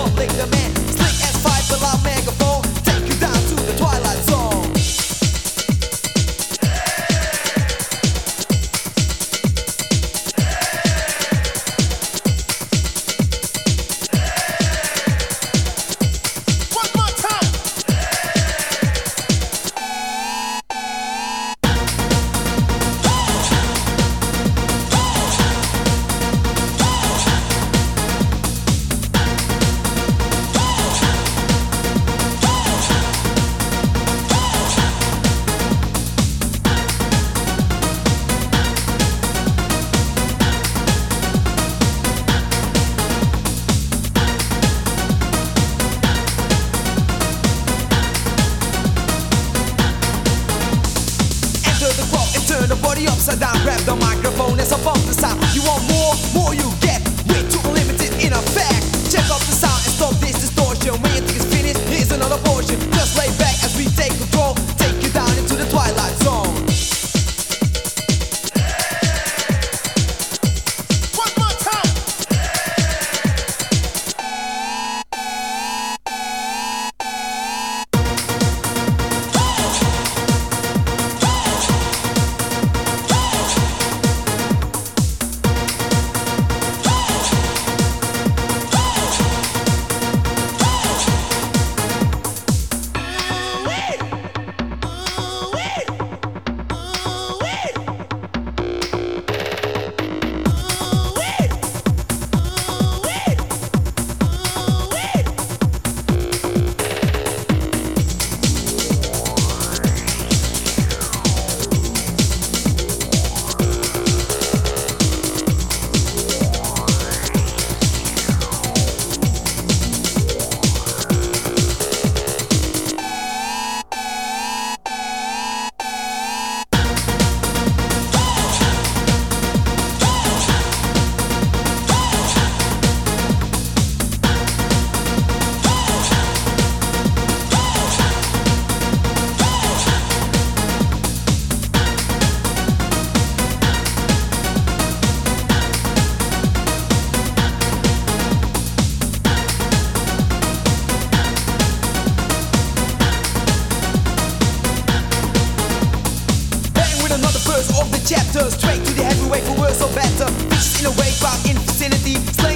public demand. Slick S5 with our megaphone, take you down to the twilight zone. Turn the body upside down, grab the microphone as I bump the sound. You want more you get. Way too unlimited in effect. Check out the sound and stop this distortion. When you think it's finished, here's another portion. Just lay back as we take control, take you down into the twilight zone. One more time. Of the chapter, straight to the heavyweight for worse or better. Bitches in a wake, crowd in vicinity.